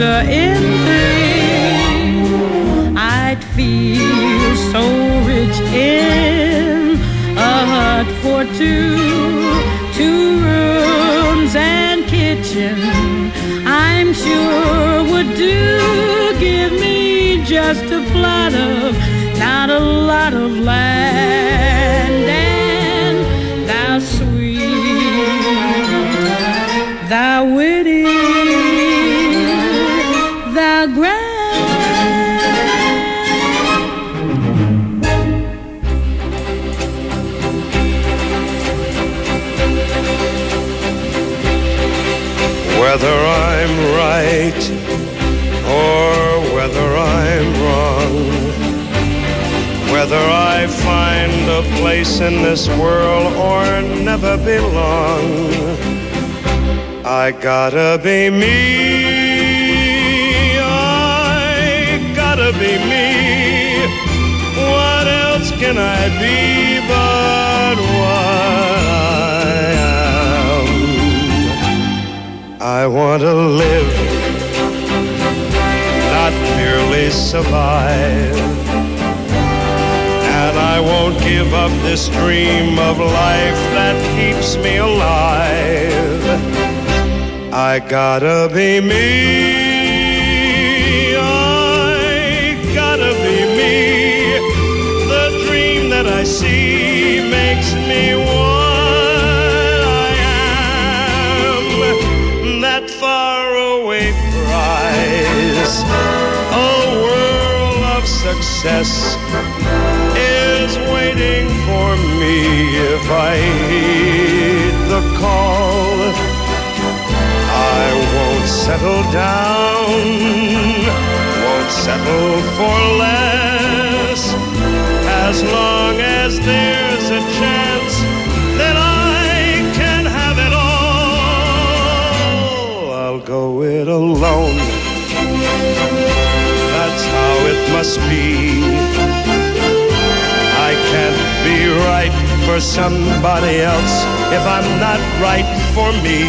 anything, I'd feel so rich in a hut for two rooms and kitchen. I'm sure would do. Give me just a plot of, not a lot of land, and thou sweet, thou witty, thou grand. Whether I'm right or whether I'm wrong, whether I find a place in this world or never belong, I gotta be me, I gotta be me. What else can I be but what I am? I want to live, not merely survive. And I won't give up this dream of life that keeps me alive. I gotta be me, I gotta be me. The dream that I see makes me what I am. That faraway prize, a world of success, is waiting for me if I heed the call. I won't settle down, won't settle for less, as long as there's a chance that I can have it all. I'll go it alone, that's how it must be. I can't be right for somebody else if I'm not right for me.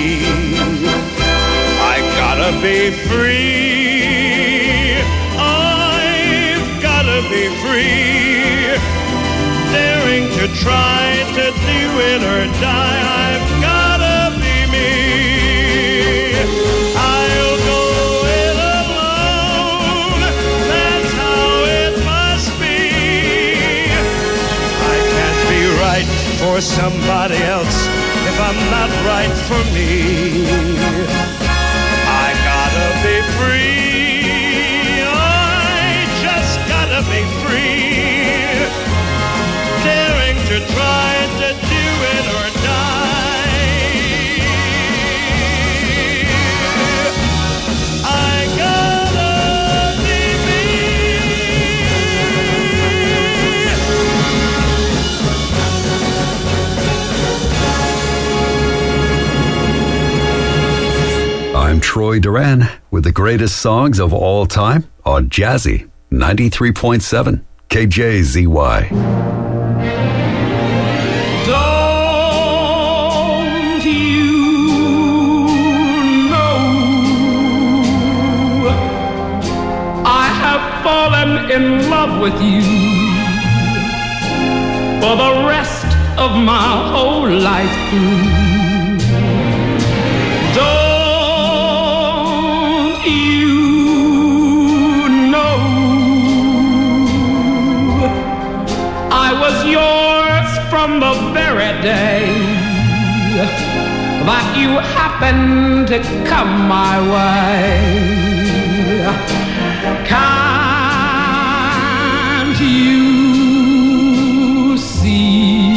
I gotta be free, I've gotta be free. Daring to try to do it or die, I've gotta be me. I'll go it alone, that's how it must be. I can't be right for somebody else if I'm not right for me. I gotta be free, I just gotta be free. Daring to try to do it or die. I gotta be me. I'm Troy Duran with the greatest songs of all time on Jazzy 93.7 KJZY. Don't you know I have fallen in love with you for the rest of my whole life through. Don't you know I was yours from the very day that you happened to come my way. Can't you see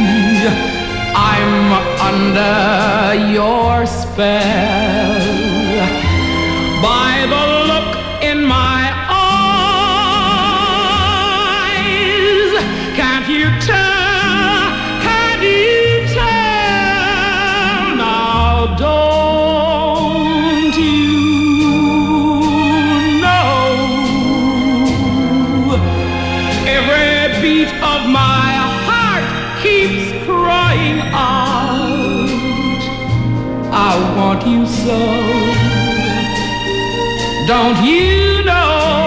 I'm under your spell? By the look in my eyes, can't you tell? Can't you tell? Now don't you know every beat of my heart keeps crying out, I want you so. Don't you know?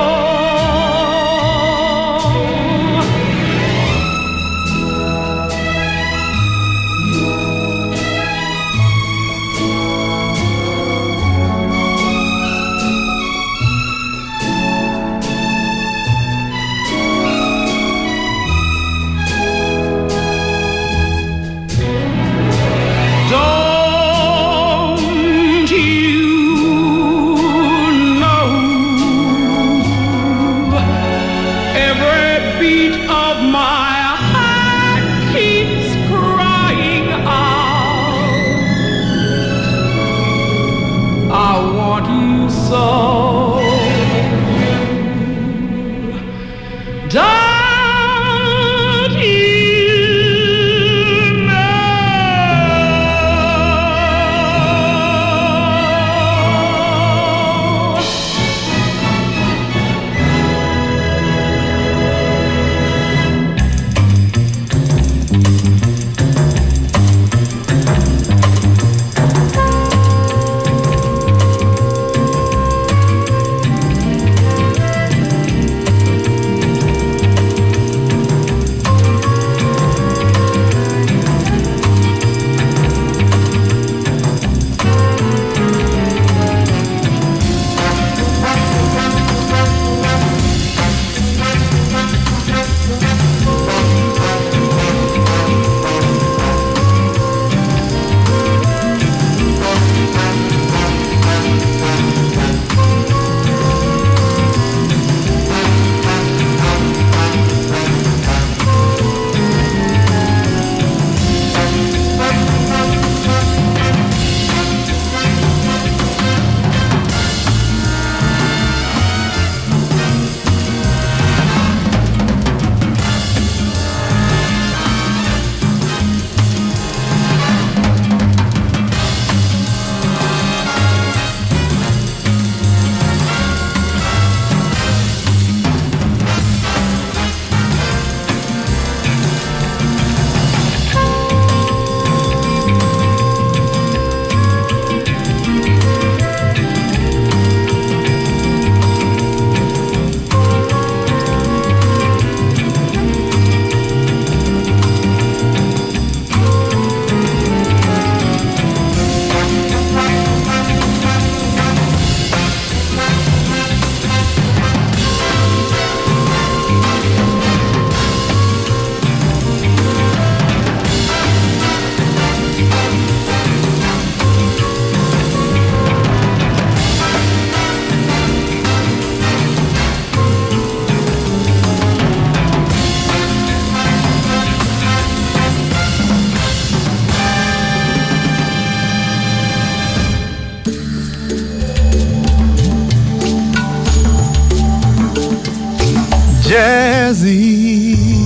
Jazzy.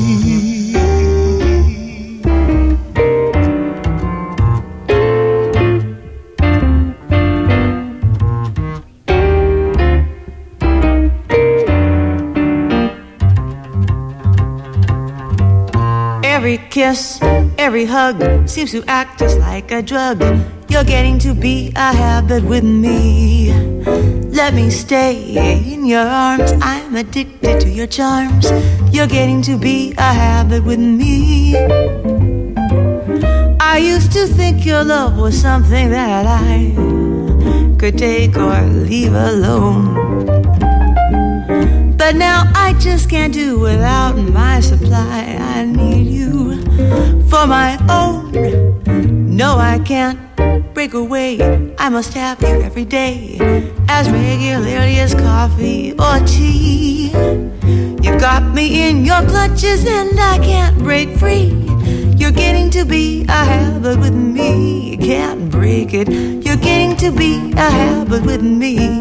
Every kiss, every hug seems to act just like a drug. You're getting to be a habit with me. Let me stay in your arms. I'm addicted to your charms. You're getting to be a habit with me. I used to think your love was something that I could take or leave alone. But now I just can't do without my supply. I need you for my own. No, I can't break away. I must have you every day, as regularly as coffee or tea. You've got me in your clutches and I can't break free. You're getting to be a habit with me. You can't break it. You're getting to be a habit with me.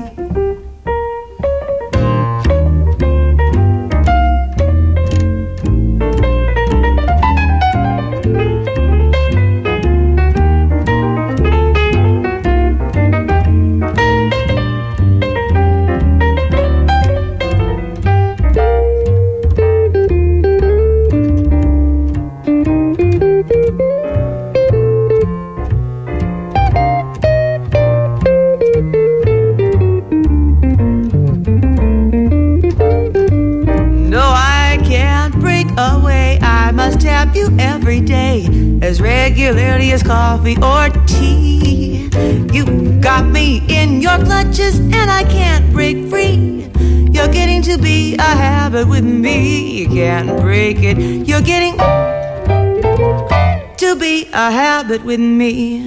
you every day, as regularly as coffee or tea. You got me in your clutches and I can't break free. You're getting to be a habit with me. You can't break it. You're getting to be a habit with me.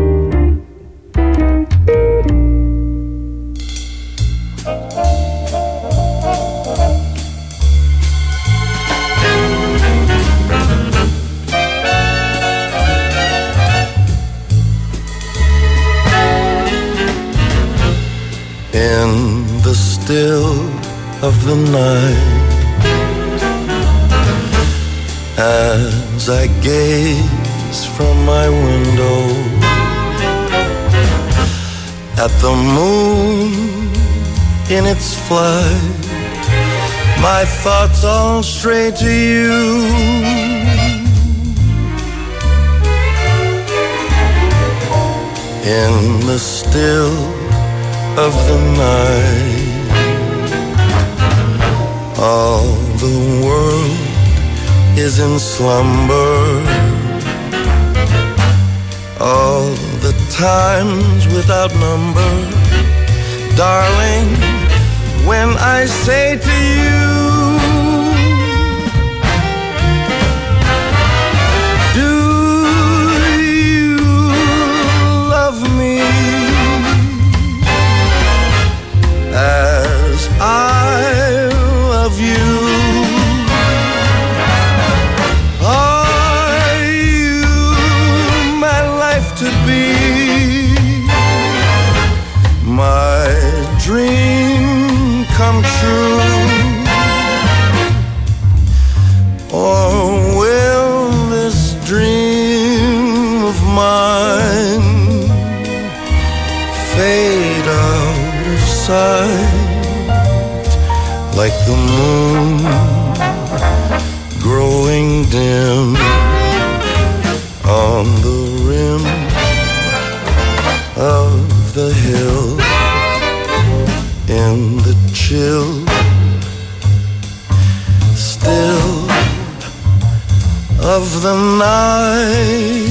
In the still of the night, as I gaze from my window at the moon in its flight, my thoughts all stray to you. In the still of the night, all the world is in slumber. All the times without number, darling, when I say to you, do you love me as I love you? Are you my life to be, my dream come true? Or will this dream of mine fade out of sight like the moon growing dim on the rim of the hill, in the chill still of the night?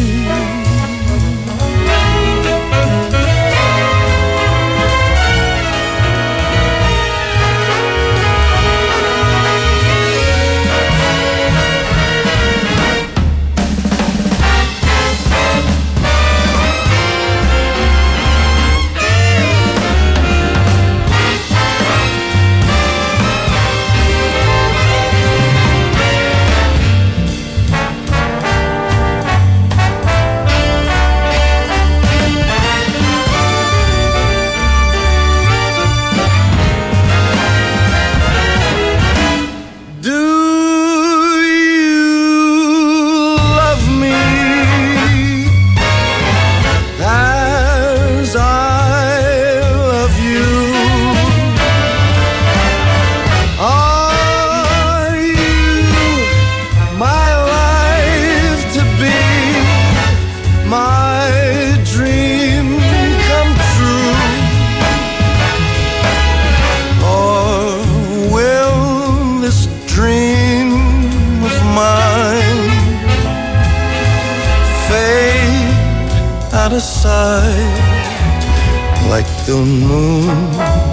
Out of sight like the moon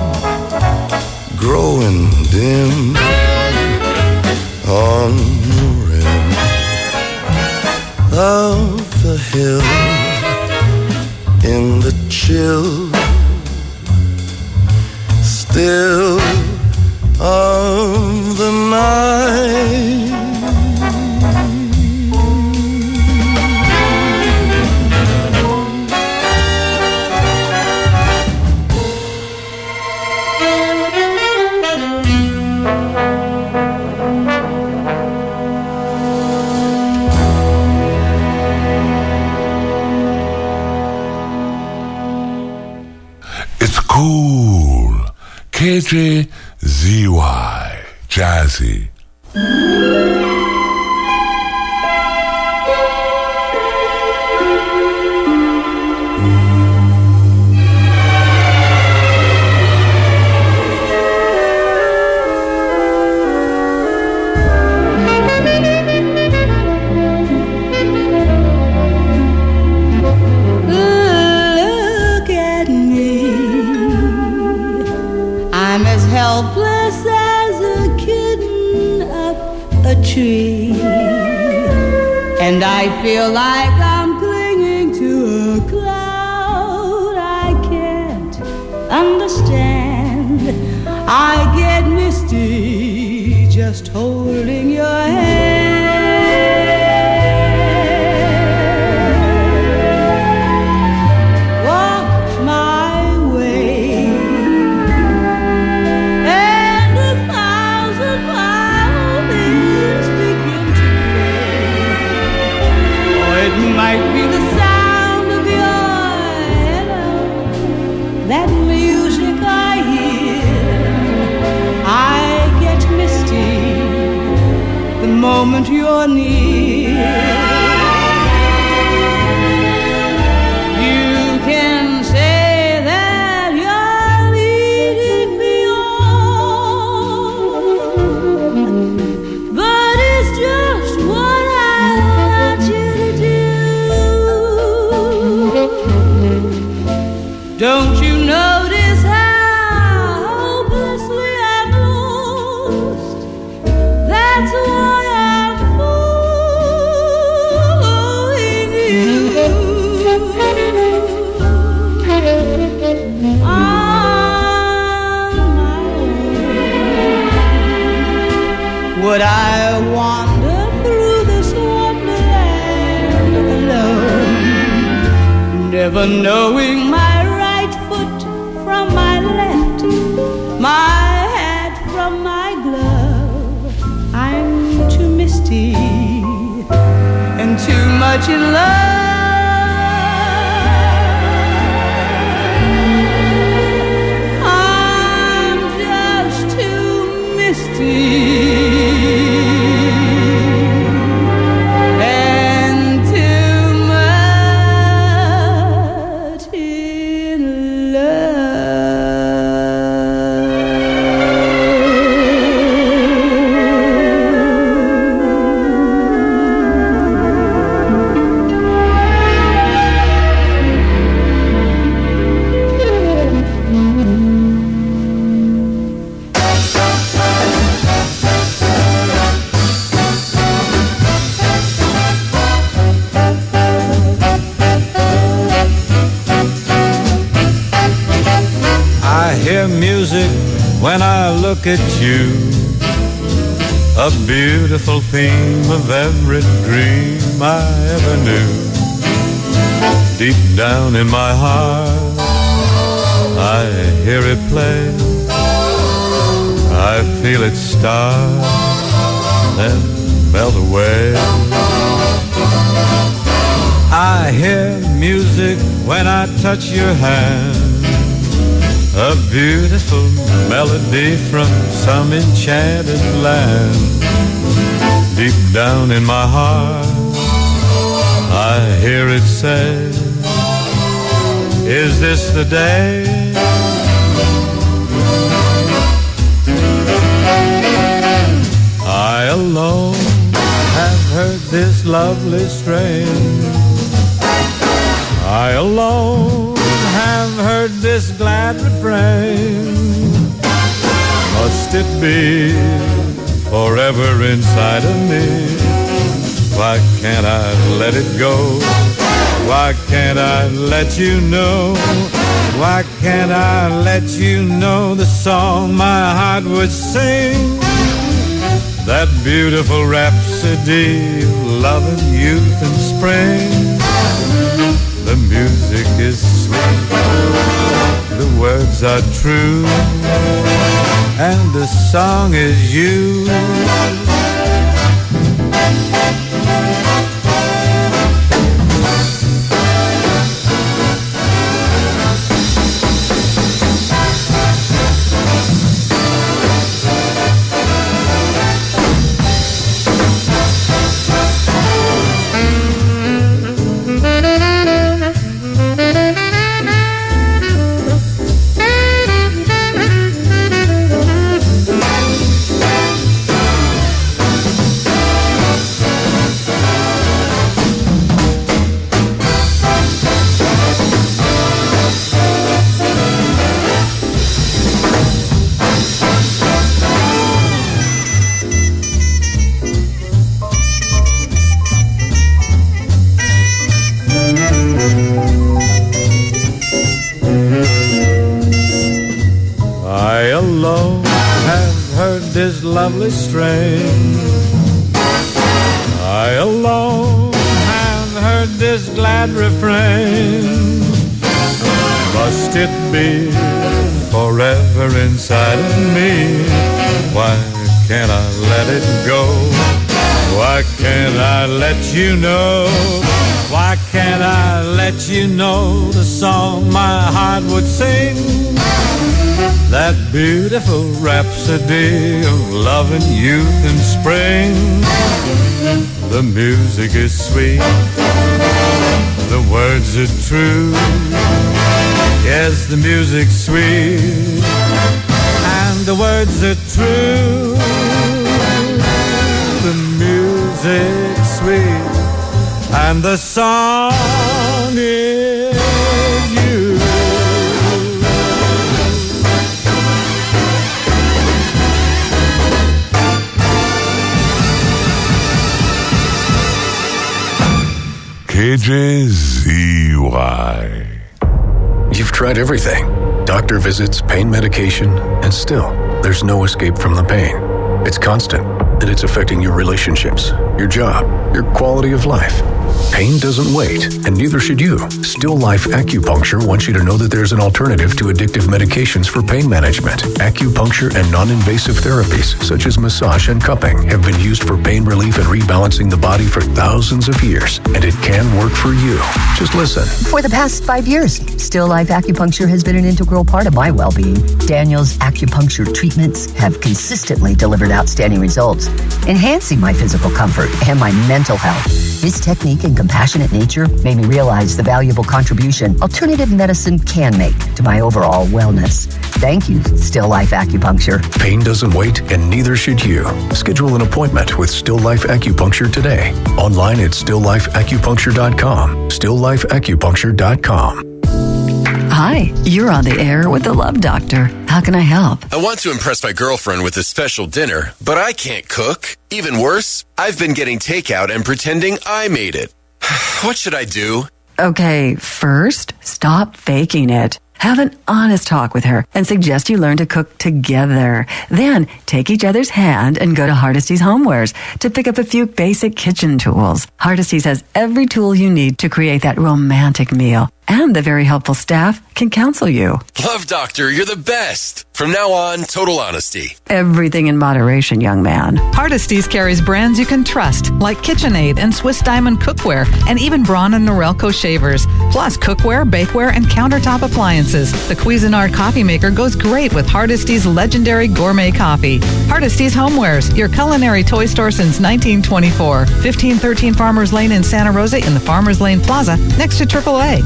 growing dim on the rim of the hill, in the chill still of the night. Cool. KJZY Jazzy. I'm as helpless as a kitten up a tree, and I feel like I'm clinging to a cloud I can't understand. I get misty just holding your hand. Might be the sound of your hello, that music I hear. I get misty the moment you're near. You can say that you're leading me on, but it's just what I want you to do. Don't you notice how hopelessly I'm lost? That's why I'm following you. On my own. Would I wander through this wonderland alone, never knowing my right foot from my left, my hat from my glove? I'm too misty and too much in love. I'm just too misty and too much in I hear music when I look at you, a beautiful theme of every dream I ever knew. Deep down in my heart, I hear it play. I feel it start and melt away. I hear music when I touch your hand, a beautiful melody from some enchanted land. Deep down in my heart, I hear it say, is this the day? I alone have heard this lovely strain. I alone have heard this glad refrain. Must it be forever inside of me? Why can't I let it go? Why can't I let you know? Why can't I let you know the song my heart would sing? That beautiful rhapsody of love and youth and spring. The music is sweet, the words are true, and the song is you. alone have heard this lovely strain. I alone have heard this glad refrain. Must it be forever inside of me? Why can't I let it go? Why can't I let you know? Why can't I let you know the song my heart would sing? That beautiful rhapsody of love and youth and spring. The music is sweet, the words are true. Yes, the music's sweet, and the words are true. The music's sweet, and the song is you. KJZY. You've tried everything. Doctor visits, pain medication, and still, there's no escape from the pain. It's constant, and it's affecting your relationships, your job, your quality of life. Pain doesn't wait, and neither should you. Still Life Acupuncture wants you to know that there's an alternative to addictive medications for pain management. Acupuncture and non-invasive therapies, such as massage and cupping, have been used for pain relief and rebalancing the body for thousands of years, and it can work for you. Just listen. For the past 5 years, Still Life Acupuncture has been an integral part of my well-being. Daniel's acupuncture treatments have consistently delivered outstanding results, enhancing my physical comfort and my mental health. His technique and compassionate nature made me realize the valuable contribution alternative medicine can make to my overall wellness. Thank you, Still Life Acupuncture. Pain doesn't wait, and neither should you. Schedule an appointment with Still Life Acupuncture today. Online at stilllifeacupuncture.com. stilllifeacupuncture.com. Hi, you're on the air with the Love Doctor. How can I help? I want to impress my girlfriend with a special dinner, but I can't cook. Even worse, I've been getting takeout and pretending I made it. What should I do? Okay, first, stop faking it. Have an honest talk with her and suggest you learn to cook together. Then, take each other's hand and go to Hardesty's Homewares to pick up a few basic kitchen tools. Hardesty's has every tool you need to create that romantic meal. And the very helpful staff can counsel you. Love Doctor, you're the best. From now on, total honesty. Everything in moderation, young man. Hardesty's carries brands you can trust, like KitchenAid and Swiss Diamond Cookware, and even Braun and Norelco shavers. Plus, cookware, bakeware, and countertop appliances. The Cuisinart coffee maker goes great with Hardesty's legendary gourmet coffee. Hardesty's Homewares, your culinary toy store since 1924. 1513 Farmers Lane in Santa Rosa in the Farmers Lane Plaza, next to AAA.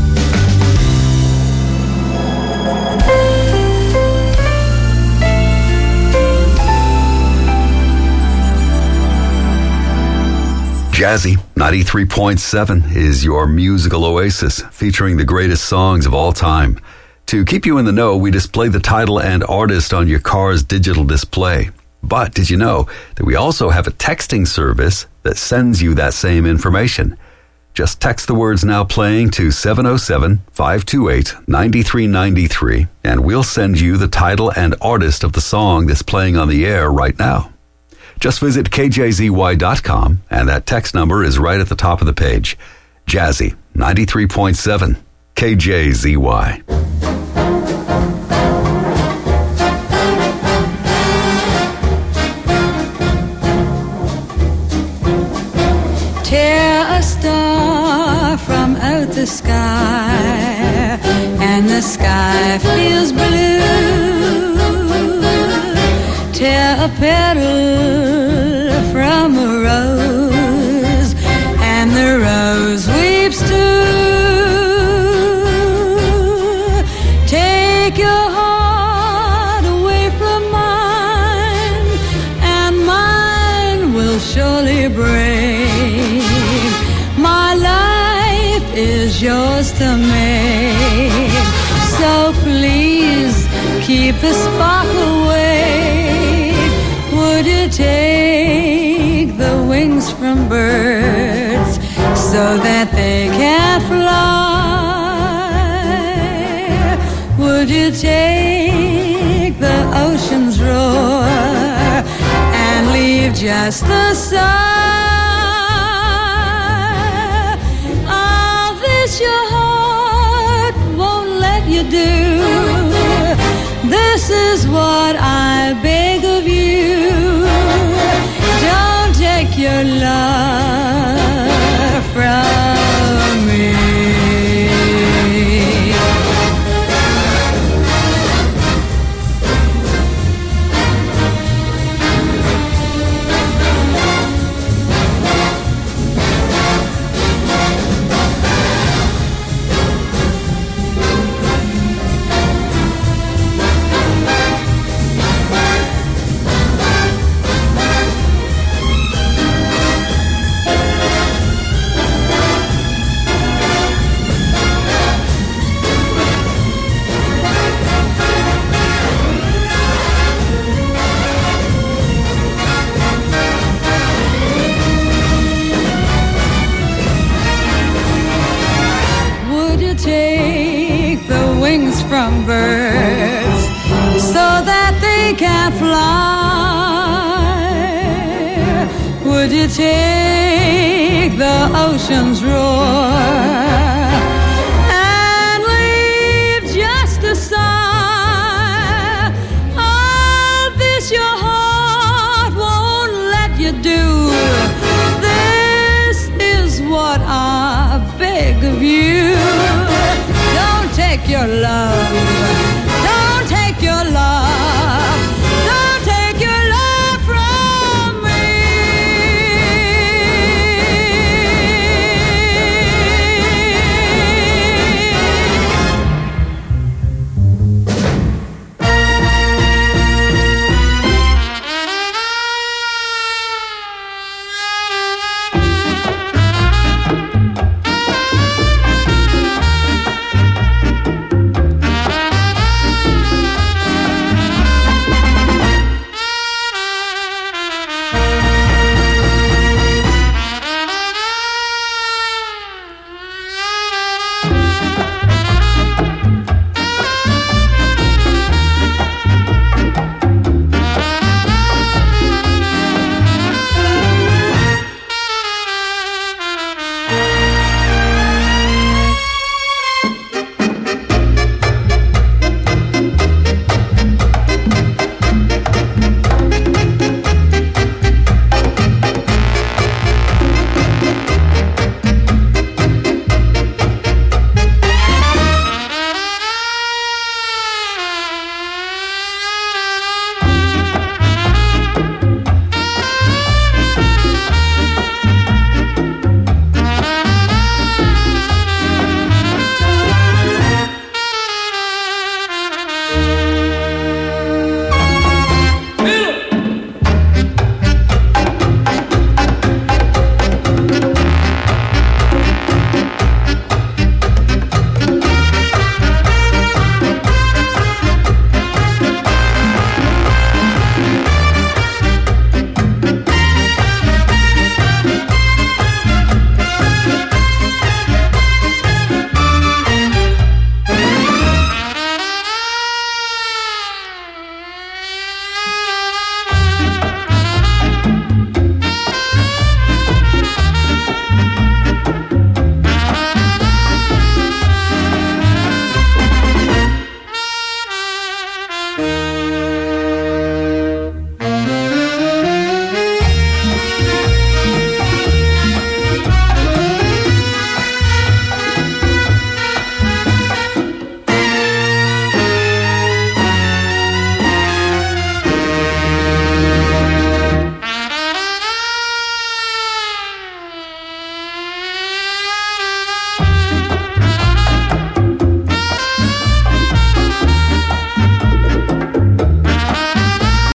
Jazzy 93.7 is your musical oasis, featuring the greatest songs of all time. To keep you in the know, we display the title and artist on your car's digital display. But did you know that we also have a texting service that sends you that same information? Just text the words "now playing" to 707-528-9393, and we'll send you the title and artist of the song that's playing on the air right now. Just visit kjzy.com, and that text number is right at the top of the page. Jazzy 93.7 KJZY. Tear a star from out the sky, and the sky feels blue. Tear a petal from a rose, and the rose weeps too. Take your heart away from mine, and mine will surely break. My life is yours to make, so please keep the spark away. Would you take the wings from birds so that they can fly? Would you take the oceans roar and leave just the sun. All this your heart won't let you do. This is what I beg of you. Don't take your love from me. From birds so that they can fly. Would you take the ocean's roar and leave just a sigh? All this your heart won't let you do. This is what I beg of you. Don't take your love